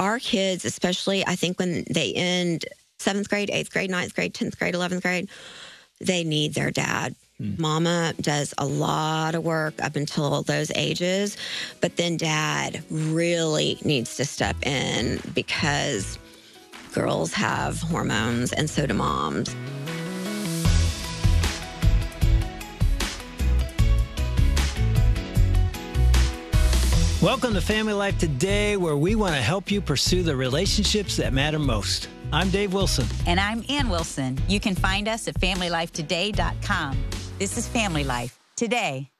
our kids, especially, I think when they end 7th grade, 8th grade, 9th grade, 10th grade, 11th grade, they need their dad. Mama does a lot of work up until those ages, but then dad really needs to step in because girls have hormones and so do moms. Welcome to Family Life Today, where we want to help you pursue the relationships that matter most. I'm Dave Wilson. And I'm Ann Wilson. You can find us at FamilyLifeToday.com. This is Family Life Today.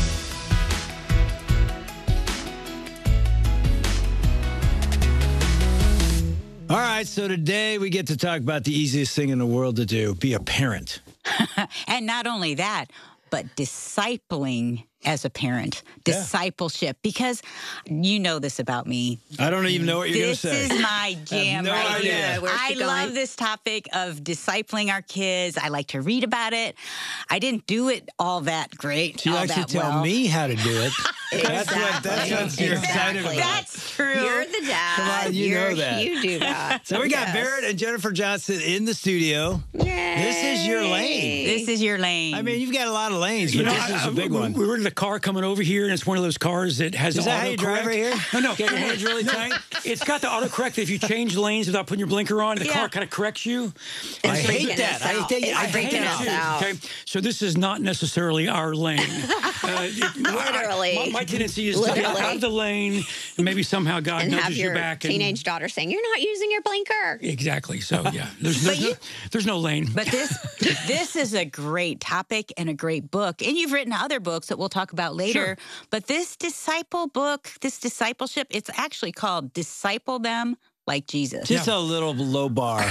All right, so today we get to talk about the easiest thing in the world to do, be a parent. And not only that, but discipling as a parent, discipleship, because you know this about me. I don't even know what you're going to say. This is my jam right here. I love this topic of discipling our kids. I like to read about it. I didn't do it all that great. You actually tell me how to do it. Exactly. That's what you're excited about. That's true. You're the dad. Come on, you know that. You do that. So we got Barrett and Jennifer Johnson in the studio. Yay. This is your lane. This is your lane. I mean, you've got a lot of lanes, but this is a big one. We were in the car coming over here, and it's one of those cars that has Is that how you drive right here? No. Get your hands really tight? It's got the autocorrect that if you change lanes without putting your blinker on, the car kind of corrects you. I hate that. I hate that. Okay, so this is not necessarily our lane. Literally. My tendency is to get out of the lane, and maybe somehow God And nudges have your you back. teenage daughter saying, "You're not using your blinker." Exactly. So yeah, there's no lane. But this is a great topic and a great book. And you've written other books that we'll talk about later. Sure. But this discipleship, it's actually called Disciple Them Like Jesus. Just a little low bar.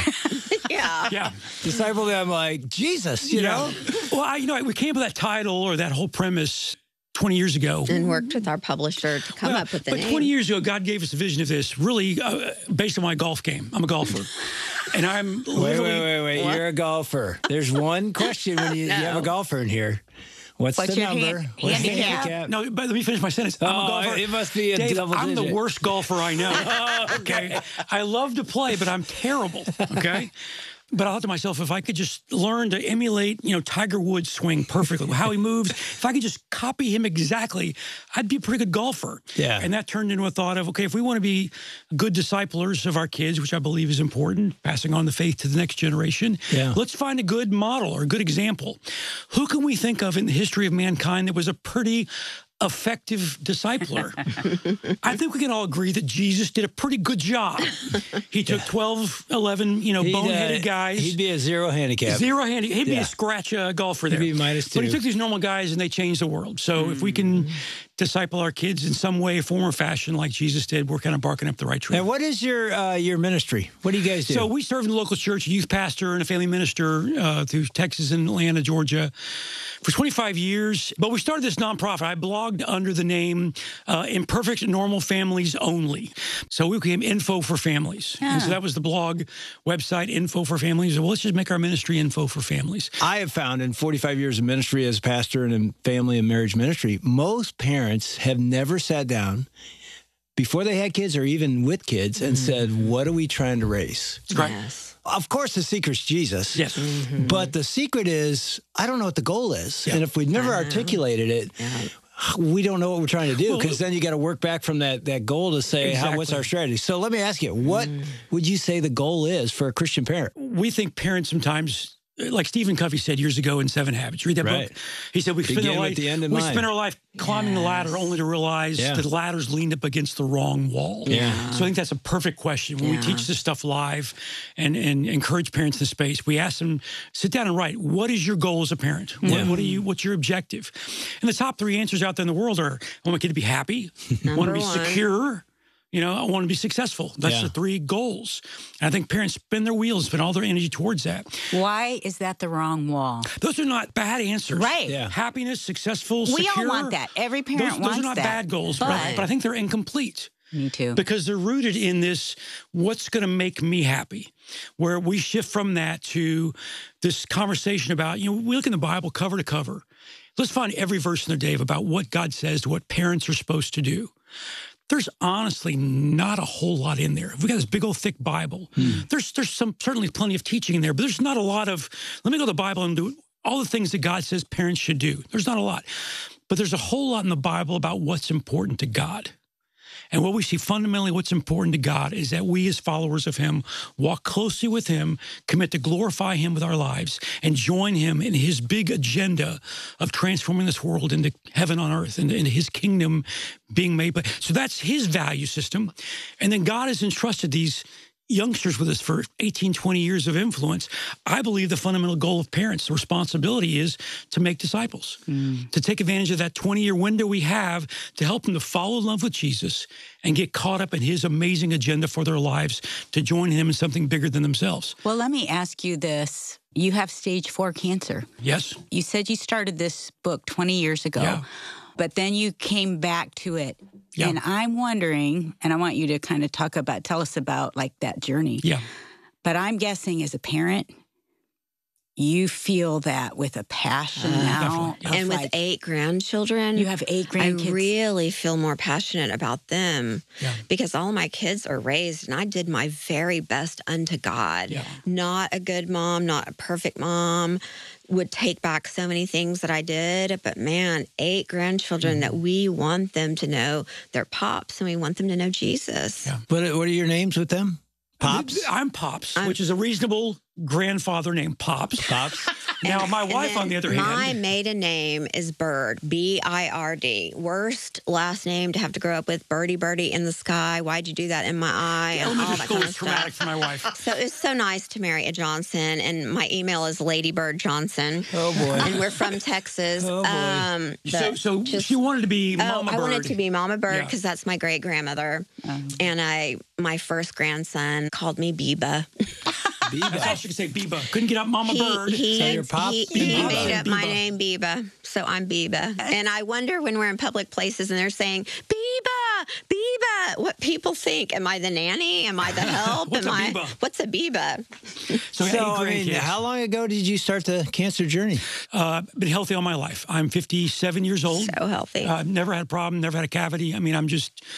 Yeah. Disciple them like Jesus, you know? Well, we came up with that title or that whole premise 20 years ago. And worked with our publisher to come up with the name. But 20 years ago, God gave us a vision of this, really based on my golf game. I'm a golfer. And I'm literally... Wait. You're a golfer. There's one question when you have a golfer in here. What's the your number? What's the handicap? No, but let me finish my sentence. I'm a golfer. It must be a Dave, double I'm digit. the worst golfer I know. Okay. I love to play, but I'm terrible. Okay. But I thought to myself, if I could just learn to emulate, Tiger Woods' swing perfectly, how he moves, if I could just copy him exactly, I'd be a pretty good golfer. Yeah. And that turned into a thought of, okay, if we want to be good disciplers of our kids, which I believe is important, passing on the faith to the next generation, let's find a good model or a good example. Who can we think of in the history of mankind that was a pretty effective discipler? I think we can all agree that Jesus did a pretty good job. He took 12, 11, boneheaded guys. He'd be a zero handicap. He'd be a scratch golfer there. He'd be -2. But he took these normal guys and they changed the world. So if we can disciple our kids in some way, form, or fashion like Jesus did, we're kind of barking up the right tree. And what is your ministry? What do you guys do? So we serve in the local church, a youth pastor and a family minister through Texas and Atlanta, Georgia for 25 years. But we started this nonprofit. I blogged under the name Imperfect Normal Families Only. So we became Info for Families. And so that was the blog website, Info for Families. Well, let's just make our ministry Info for Families. I have found in 45 years of ministry as pastor and in family and marriage ministry, most parents have never sat down before they had kids or even with kids and said, what are we trying to raise? That's right. Yes. Of course, the secret's Jesus. Yes. But the secret is, I don't know what the goal is. Yeah. And if we've never articulated it, we don't know what we're trying to do, because then you got to work back from that goal to say, what's our strategy? So let me ask you, what would you say the goal is for a Christian parent? We think parents sometimes, like Stephen Covey said years ago in 7 Habits, read that book. He said we spend our life climbing the ladder only to realize that the ladder's leaned up against the wrong wall. Yeah. So I think that's a perfect question. When we teach this stuff live and encourage parents in the space, we ask them, sit down and write, what is your goal as a parent? What's your objective? And the top 3 answers out there in the world are, I want my kid to be happy, I want to be secure, I want to be successful. That's the 3 goals. And I think parents spin their wheels, spend all their energy towards that. Why is that the wrong wall? Those are not bad answers. Right. Yeah. Happiness, successful, secure. We all want that. Every parent wants that. Those are not bad goals, but I think they're incomplete. Me too. Because they're rooted in this, what's going to make me happy? Where we shift from that to this conversation about, we look in the Bible cover to cover. Let's find every verse in there, Dave, about what God says to what parents are supposed to do. there's honestly not a whole lot in there. We got this big old thick Bible. There's certainly plenty of teaching in there, but there's not a lot of, let me go to the Bible and do all the things that God says parents should do. There's not a lot. But there's a whole lot in the Bible about what's important to God. And what we see fundamentally what's important to God is that we as followers of him walk closely with him, commit to glorify him with our lives, and join him in his big agenda of transforming this world into heaven on earth, into his kingdom being made. So that's his value system. And then God has entrusted these youngsters with us for 18, 20 years of influence. I believe the fundamental goal of parents, the responsibility is to make disciples, to take advantage of that 20-year window we have to help them to fall in love with Jesus and get caught up in his amazing agenda for their lives, to join him in something bigger than themselves. Well, let me ask you this. You have stage 4 cancer. Yes. You said you started this book 20 years ago, but then you came back to it. Yeah. And I'm wondering, and I want you to kind of tell us about like that journey. Yeah. But I'm guessing as a parent, you feel that with a passion now. Yeah. And with 8 grandchildren. You have 8 grandkids. I really feel more passionate about them because all my kids are raised and I did my very best unto God. Yeah. Not a good mom, not a perfect mom. Would take back so many things that I did, but man, 8 grandchildren that we want them to know their pops and we want them to know Jesus. Yeah. What are your names with them? Pops? I'm Pops, which is a reasonable grandfather name, Pops. Pops. Now, my wife, on the other hand. My maiden name is Bird, B-I-R-D. Worst last name to have to grow up with, Birdie, Birdie in the sky. Why'd you do that in my eye? And all that school kind was of traumatic stuff. for my wife. So it's so nice to marry a Johnson, and my email is Lady Bird Johnson. Oh, boy. And we're from Texas. Oh, boy. So she wanted to be Mama Bird. I wanted to be Mama Bird because that's my great-grandmother. And my first grandson called me Biba. Biba. I thought you could say Biba. Couldn't get out Mama Bird. So your pop? He made up my name, Biba. So I'm Biba. And I wonder when we're in public places and they're saying, Biba, Biba, what people think. Am I the nanny? Am I the help? What's a Biba? What's a Biba? So I mean, how long ago did you start the cancer journey? Been healthy all my life. I'm 57 years old. So healthy. Never had a problem, never had a cavity. I mean, I'm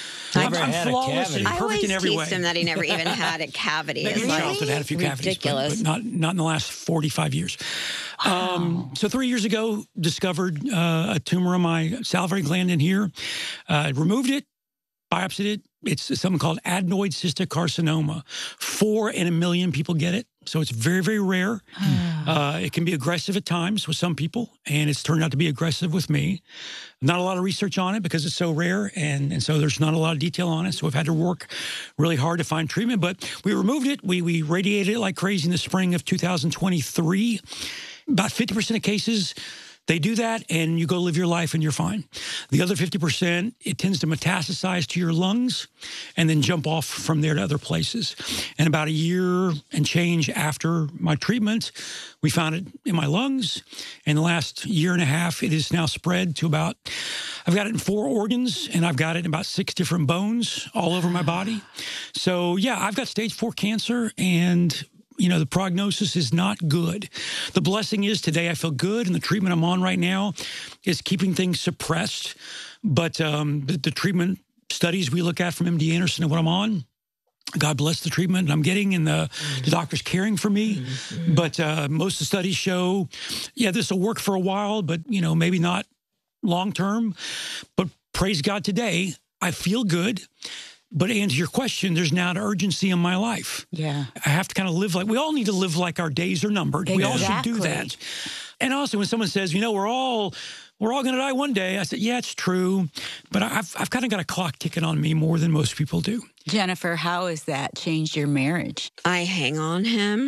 flawless and perfect in every way. I always teased him that he never even had a cavity. Maybe in childhood had a few cavities, but not in the last 45 years. Wow. So 3 years ago, discovered a tumor on my salivary gland in here. Removed it, biopsied it. It's something called adenoid cystic carcinoma. 4 in a million people get it. So it's very, very rare. It can be aggressive at times with some people, and it's turned out to be aggressive with me. Not a lot of research on it because it's so rare, and so there's not a lot of detail on it. So we've had to work really hard to find treatment. But we removed it. We radiated it like crazy in the spring of 2023. About 50% of cases, they do that, and you go live your life, and you're fine. The other 50%, it tends to metastasize to your lungs and then jump off from there to other places. And about a year and change after my treatment, we found it in my lungs. In the last year and a half, it is now spread to I've got it in 4 organs, and I've got it in about 6 different bones all over my body. So, yeah, I've got stage 4 cancer, and the prognosis is not good. The blessing is today I feel good, and the treatment I'm on right now is keeping things suppressed. But the treatment studies we look at from MD Anderson and what I'm on, God bless the treatment I'm getting, and the doctor's caring for me. But most of the studies show, this will work for a while, but, maybe not long term. But praise God today, I feel good. But to answer your question, there's now an urgency in my life. Yeah. I have to kind of live we all need to live like our days are numbered. Exactly. We all should do that. And also when someone says, we're all going to die one day, I said, yeah, it's true. But I've kind of got a clock ticking on me more than most people do. Jennifer, how has that changed your marriage? I hang on him.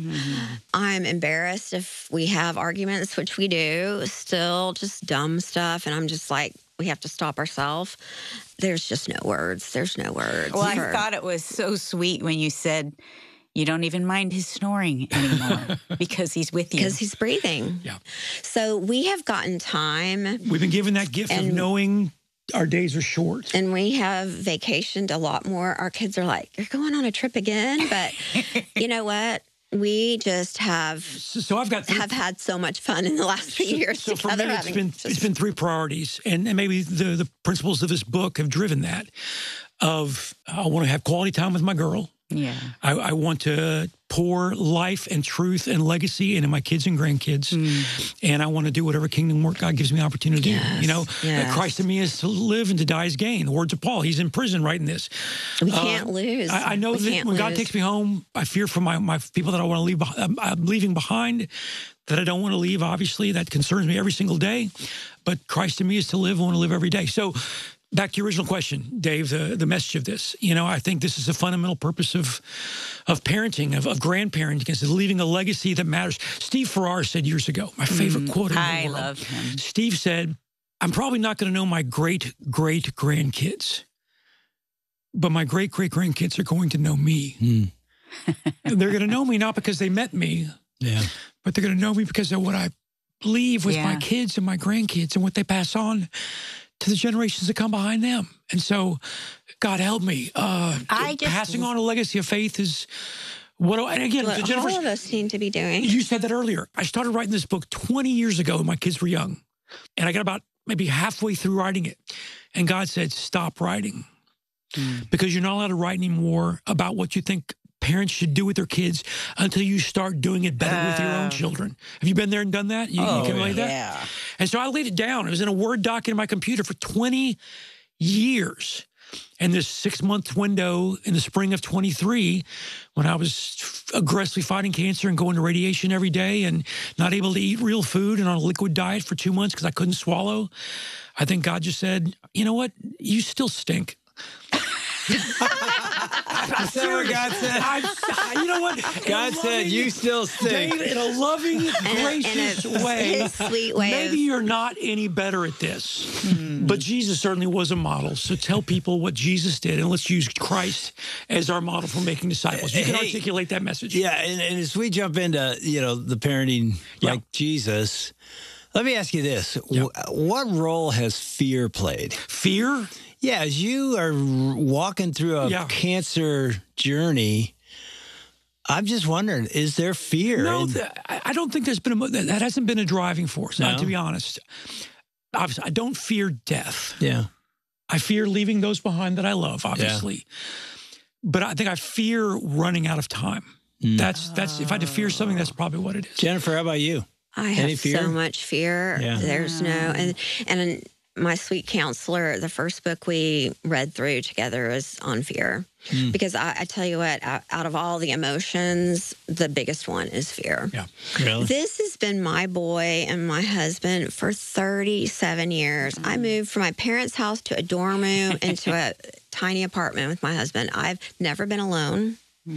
I'm embarrassed if we have arguments, which we do, still just dumb stuff. And I'm just like, we have to stop ourselves. There's just no words. There's no words. Well, I thought it was so sweet when you said you don't even mind his snoring anymore because he's with you. Because he's breathing. Yeah. So we have gotten time. We've been given that gift of knowing our days are short. And we have vacationed a lot more. Our kids are like, you're going on a trip again? But you know what? We just have have had so much fun in the last few years. So for me, it's been three priorities, and maybe the principles of this book have driven that. I want to have quality time with my girl. Yeah. I want to pour life and truth and legacy into my kids and grandkids. And I want to do whatever kingdom work God gives me opportunity to do. You know, Christ in me is to live and to die is gain. The words of Paul, he's in prison writing this. We can't lose. I know that when God takes me home, I fear for my people that I want to leave. I'm leaving behind, that I don't want to leave. Obviously, that concerns me every single day. But Christ in me is to live. I want to live every day. So back to your original question, Dave, the message of this. You know, I think this is a fundamental purpose of parenting, of grandparenting, is leaving a legacy that matters. Steve Farrar said years ago, my favorite quote in the world. I love him. Steve said, I'm probably not going to know my great-great-grandkids, but my great-great-grandkids are going to know me. They're going to know me not because they met me, but they're going to know me because of what I believe with my kids and my grandkids and what they pass on to the generations that come behind them. And so, God help me. Passing on a legacy of faith is what, and again, what all of us seem to be doing. You said that earlier. I started writing this book 20 years ago when my kids were young. And I got about maybe halfway through writing it. And God said, stop writing. Because you're not allowed to write anymore about what you think parents should do with their kids until you start doing it better with your own children. Have you been there and done that? You can relate that? Yeah. And so I laid it down. It was in a Word doc in my computer for 20 years. And this 6-month window in the spring of 23, when I was aggressively fighting cancer and going to radiation every day and not able to eat real food and on a liquid diet for 2 months because I couldn't swallow, I think God just said, you know what? You still stink. That's what God said. You know what? God said, you still stink. Dave, in a loving, gracious way. His sweet way. Maybe you're not any better at this, but Jesus certainly was a model. So tell people what Jesus did, and let's use Christ as our model for making disciples. You can articulate that message. Yeah, and as we jump into, the parenting like Jesus, let me ask you this. What role has fear played? Fear? Yeah, as you are walking through a cancer journey, I'm just wondering, is there fear? No, I don't think that hasn't been a driving force, to be honest. Obviously, I don't fear death. Yeah. I fear leaving those behind that I love, obviously. Yeah. But I think I fear running out of time. That's if I had to fear something, that's probably what it is. Jennifer, how about you? I have so much fear. Yeah. There's no, and my sweet counselor, the first book we read through together was on fear. Because I tell you what, out of all the emotions, the biggest one is fear. Yeah, really? This has been my boy and my husband for 37 years. I moved from my parents' house to a dorm room into a tiny apartment with my husband. I've never been alone.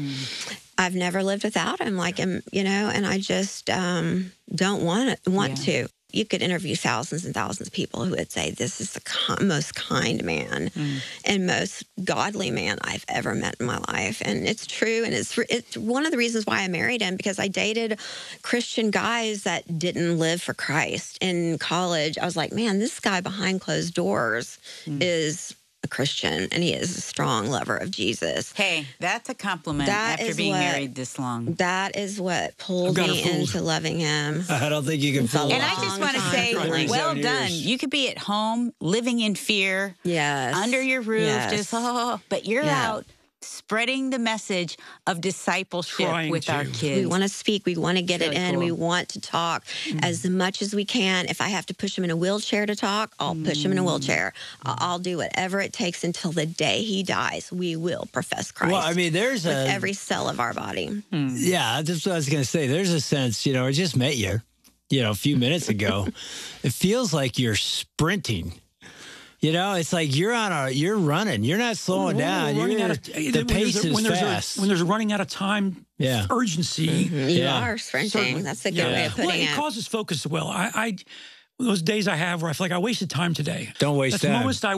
I've never lived without him, and I just don't want to. You could interview thousands and thousands of people who would say this is the most kind man and most godly man I've ever met in my life. And it's true. And it's one of the reasons why I married him, because I dated Christian guys that didn't live for Christ. In college, I was like, man, this guy behind closed doors is a Christian, and he is a strong lover of Jesus. Hey, that's a compliment after being married this long. That is what pulled me into loving him. I don't think you can fool. And I just want to say, well done. You could be at home living in fear, under your roof, but you're out spreading the message of discipleship with our kids. We want to speak. We want to get it in. Cool. We want to talk as much as we can. If I have to push him in a wheelchair to talk, I'll push him in a wheelchair. I'll do whatever it takes until the day he dies. We will profess Christ. Well, I mean, there's with every cell of our body. Yeah, that's what I was going to say. There's a sense, I just met you, a few minutes ago. It feels like you're sprinting. It's like you're running. You're not slowing down. The pace is fast. When there's a running out of time urgency. You are sprinting. Certainly. That's a good way of putting it. It causes focus as well. Those days I have where I feel like I wasted time today. Don't waste time. That's the moments I won't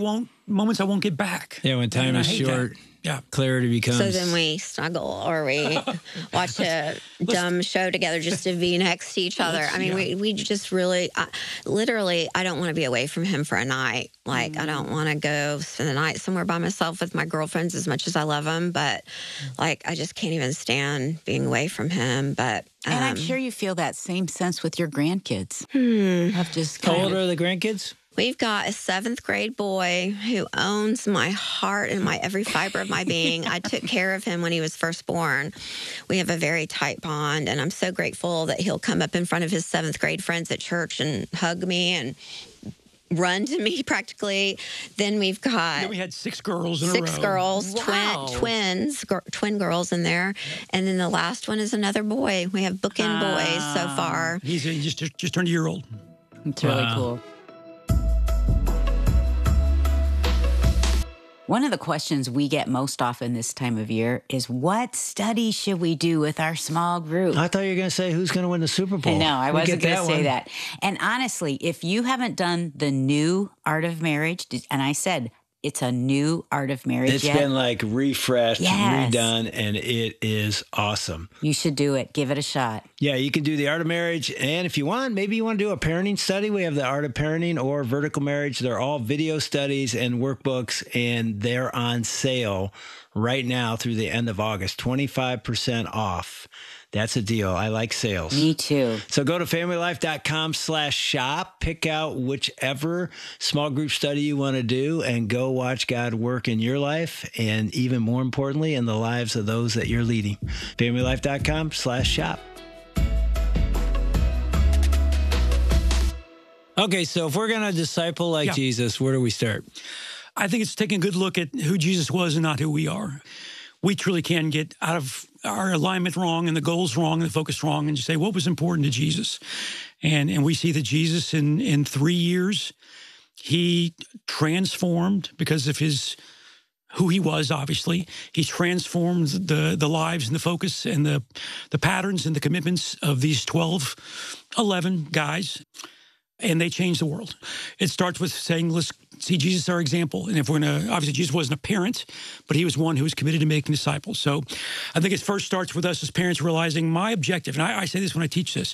moments I won't get back. Yeah, when time is short. That. Yeah. Clarity becomes... So then we snuggle or we watch a dumb show together just to be next to each other. I mean, we just really, literally, I don't want to be away from him for a night. Like, I don't want to go spend the night somewhere by myself with my girlfriends as much as I love them. But, like, I just can't even stand being away from him. But and I'm sure you feel that same sense with your grandkids. Of just How old are the grandkids? We've got a 7th grade boy who owns my heart and my every fiber of my being. I took care of him when he was first born. We have a very tight bond, and I'm so grateful that he'll come up in front of his 7th grade friends at church and hug me and run to me practically. Then we've got... Then we had 6 girls in a row. 6 girls, wow. twin girls in there. And then the last one is another boy. We have bookend boys so far. He just turned a year old. It's really cool. One of the questions we get most often this time of year is, what study should we do with our small group? I thought you were going to say, who's going to win the Super Bowl? No, I wasn't going to say that. And honestly, if you haven't done the new Art of Marriage, and I said, it's a new Art of Marriage. It's been like refreshed, redone, and it is awesome. You should do it. Give it a shot. Yeah, you can do the Art of Marriage. And if you want, maybe you want to do a parenting study. We have the Art of Parenting or Vertical Marriage. They're all video studies and workbooks, and they're on sale right now through the end of August, 25% off. That's a deal. I like sales. Me too. So go to familylife.com/shop, pick out whichever small group study you want to do, and go watch God work in your life, and even more importantly, in the lives of those that you're leading. familylife.com/shop. Okay, so if we're going to disciple like Jesus, where do we start? I think it's taking a good look at who Jesus was and not who we are. We truly can get out of our alignment wrong and the goals wrong and the focus wrong and just say, what was important to Jesus? And we see that Jesus in 3 years, he transformed because of who he was, obviously. He transformed the lives and the focus and the patterns and the commitments of these 11 guys. And they changed the world. It starts with saying, let's see Jesus as our example. And if we're going to, obviously Jesus wasn't a parent, but he was one who was committed to making disciples. So I think it first starts with us as parents realizing my objective, and I say this when I teach this,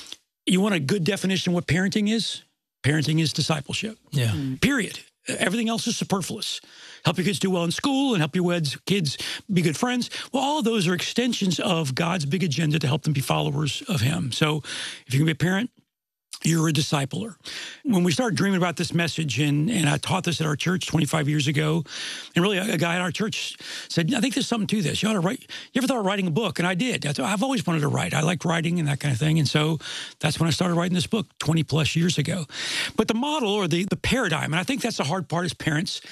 you want a good definition of what parenting is? Parenting is discipleship. Yeah. Period. Everything else is superfluous. Help your kids do well in school and help your kids be good friends. Well, all of those are extensions of God's big agenda to help them be followers of him. So if you can be a parent, you're a discipler. When we started dreaming about this message, and I taught this at our church 25 years ago, and really a guy at our church said, I think there's something to this. You ought to write. You ever thought of writing a book? And I did. I've always wanted to write. I liked writing and that kind of thing. And so that's when I started writing this book 20 plus years ago. But the model or the paradigm, and I think that's the hard part as parents,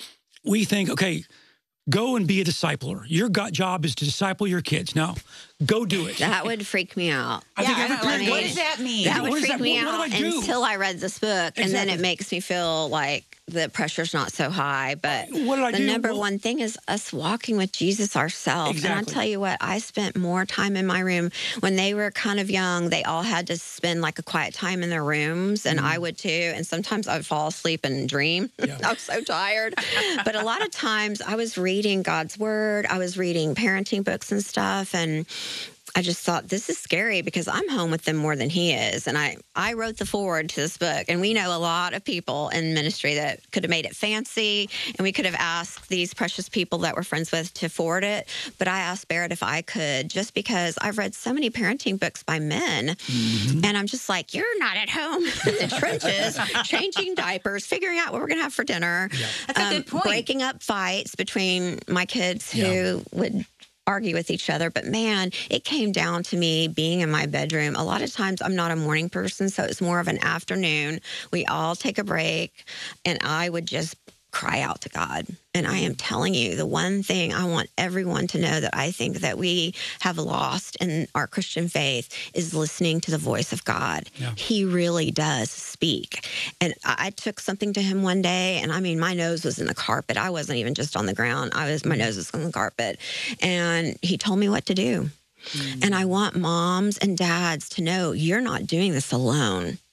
we think, okay, go and be a discipler. Your job is to disciple your kids. Now, go do it. That would freak me out. I think every parent, what does that mean? That would freak me out what do I do? until I read this book. Exactly. And then it makes me feel like the pressure's not so high. But what did I do? The number one thing is us walking with Jesus ourselves. Exactly. And I'll tell you what, I spent more time in my room. When they were kind of young, they all had to spend like a quiet time in their rooms, and I would too. And sometimes I would fall asleep and dream. Yeah. I was so tired. But a lot of times I was reading God's Word. I was reading parenting books and stuff, and I just thought, this is scary because I'm home with them more than he is. And I wrote the foreword to this book. And we know a lot of people in ministry that could have made it fancy. And we could have asked these precious people that we're friends with to forward it. But I asked Barrett if I could, just because I've read so many parenting books by men. Mm-hmm. And I'm just like, you're not at home in the trenches, changing diapers, figuring out what we're going to have for dinner. Yeah. That's a good point. Breaking up fights between my kids who would argue with each other. But man, it came down to me being in my bedroom. A lot of times I'm not a morning person, so it's more of an afternoon. We all take a break, and I would just cry out to God. And I am telling you, the one thing I want everyone to know that I think that we have lost in our Christian faith is listening to the voice of God. Yeah. He really does speak. And I took something to him one day, and I mean, my nose was in the carpet. I wasn't even just on the ground. My nose was on the carpet. And he told me what to do. Mm. And I want moms and dads to know you're not doing this alone.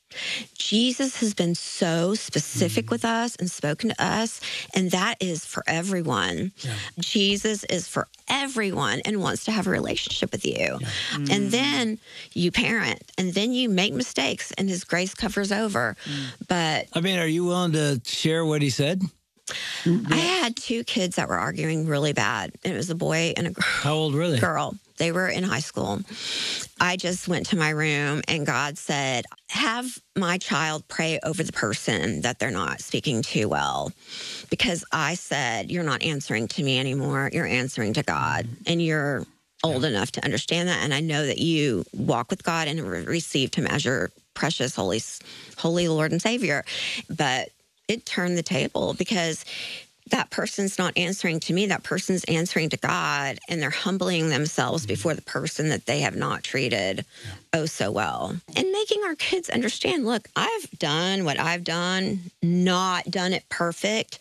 Jesus has been so specific with us and spoken to us, and that is for everyone. Yeah. Jesus is for everyone and wants to have a relationship with you. Yeah. And then you parent, and then you make mistakes, and his grace covers over. But I mean, are you willing to share what he said? I had 2 kids that were arguing really bad. It was a boy and a girl. How old were they? Girl. They were in high school. I just went to my room, and God said, have my child pray over the person that they're not speaking to well. Because I said, you're not answering to me anymore. You're answering to God. And you're old enough to understand that. And I know that you walk with God and received him as your precious, holy Lord and Savior. But it turned the table, because that person's not answering to me. That person's answering to God, and they're humbling themselves before the person that they have not treated oh so well. And making our kids understand, look, I've done what I've done, not done it perfect.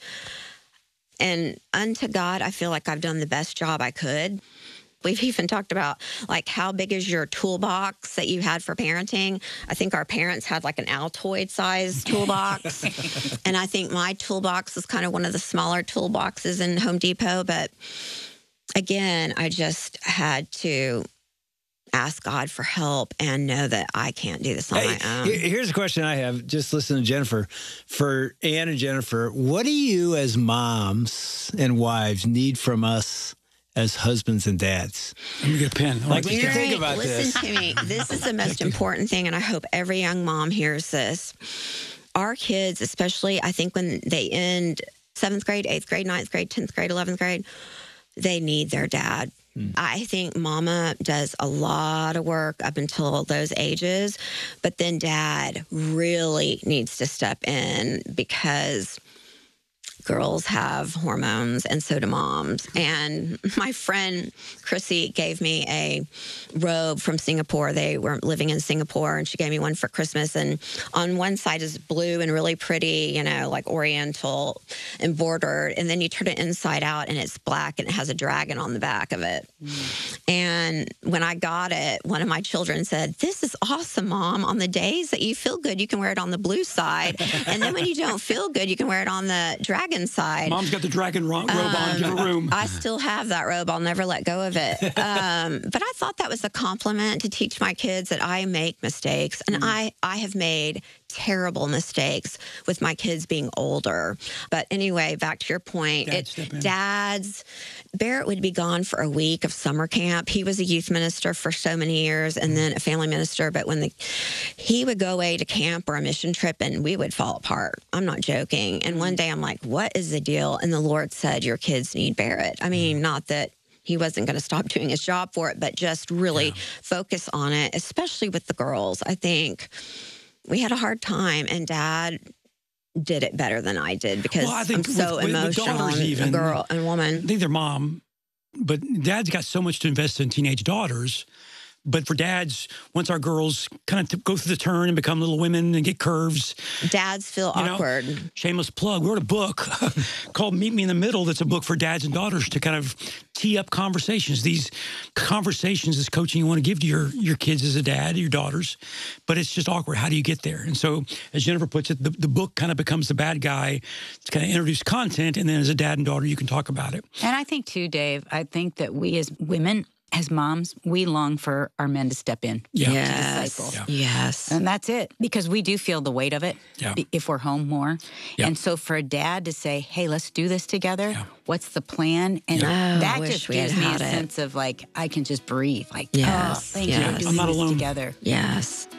And unto God, I feel like I've done the best job I could. We've even talked about, like, how big is your toolbox that you had for parenting? I think our parents had like an Altoid-sized toolbox. And I think my toolbox is kind of one of the smaller toolboxes in Home Depot. But again, I just had to ask God for help and know that I can't do this on my own. Here's a question I have. Just listen to Jennifer. For Ann and Jennifer, what do you as moms and wives need from us as husbands and dads? Let me get a pen. Like, when you think about this. Listen to me. This is the most important thing, and I hope every young mom hears this. Our kids, especially, I think when they end 7th grade, 8th grade, 9th grade, 10th grade, 11th grade, they need their dad. I think mama does a lot of work up until those ages, but then dad really needs to step in, because girls have hormones, and so do moms. And my friend Chrissy gave me a robe from Singapore. They were living in Singapore, and she gave me one for Christmas. And on one side is blue and really pretty, you know, like oriental embroidered. And then you turn it inside out, and it's black, and it has a dragon on the back of it. And when I got it, one of my children said, "This is awesome, Mom. On the days that you feel good, you can wear it on the blue side. And then when you don't feel good, you can wear it on the dragon side." Mom's got the dragon robe on. Give her room. I still have that robe. I'll never let go of it. But I thought that was a compliment to teach my kids that I make mistakes. And I have made terrible mistakes with my kids being older. But anyway, back to your point, dads, Barrett would be gone for a week of summer camp. He was a youth minister for so many years, and then a family minister. But when he would go away to camp or a mission trip, and we would fall apart. I'm not joking. And one day I'm like, what is the deal? And the Lord said, your kids need Barrett. I mean, not that he wasn't going to stop doing his job for it, but just really focus on it, especially with the girls. I think we had a hard time, and Dad did it better than I did, because I'm so emotional. A girl and woman. I think their mom, but Dad's got so much to invest in teenage daughters. But for dads, once our girls kind of go through the turn and become little women and get curves. Dads feel awkward. Shameless plug. We wrote a book called Meet Me in the Middle. That's a book for dads and daughters to kind of tee up conversations. These conversations is coaching you want to give to your kids as a dad, your daughters. But it's just awkward. How do you get there? And so, as Jennifer puts it, the book kind of becomes the bad guy to kind of introduce content. And then as a dad and daughter, you can talk about it. And I think too, Dave, I think that we as women, as moms, we long for our men to step in. Yes. And that's it. Because we do feel the weight of it if we're home more. And so for a dad to say, hey, let's do this together. What's the plan? And that just gives me a sense of, like, I can just breathe. Like, thank you for doing this together. Yes.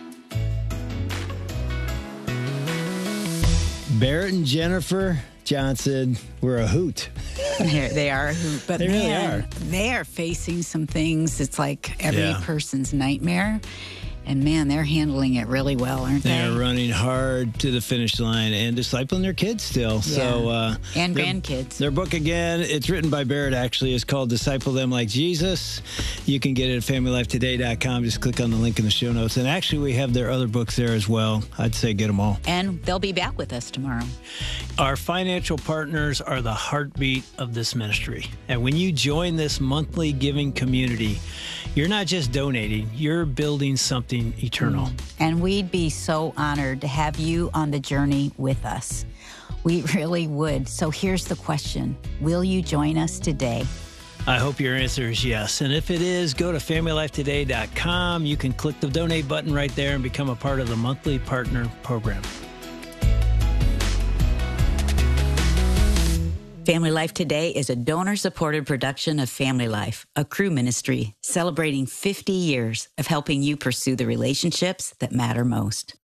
Barrett and Jennifer Johnson were a hoot. They are a hoot. But they really are. They are facing some things. It's like every person's nightmare. And man, they're handling it really well, aren't they? They're running hard to the finish line and discipling their kids still. Yeah. So and grandkids. Their book, again, it's written by Barrett, actually, is called Disciple Them Like Jesus. You can get it at familylifetoday.com. Just click on the link in the show notes. And actually, we have their other books there as well. I'd say get them all. And they'll be back with us tomorrow. Our financial partners are the heartbeat of this ministry. And when you join this monthly giving community, you're not just donating, you're building something eternal. And and we'd be so honored to have you on the journey with us. We really would. So here's the question. Will you join us today? I hope your answer is yes. And if it is, go to FamilyLifeToday.com. You can click the donate button right there and become a part of the monthly partner program. Family Life Today is a donor-supported production of Family Life, a Cru ministry celebrating 50 years of helping you pursue the relationships that matter most.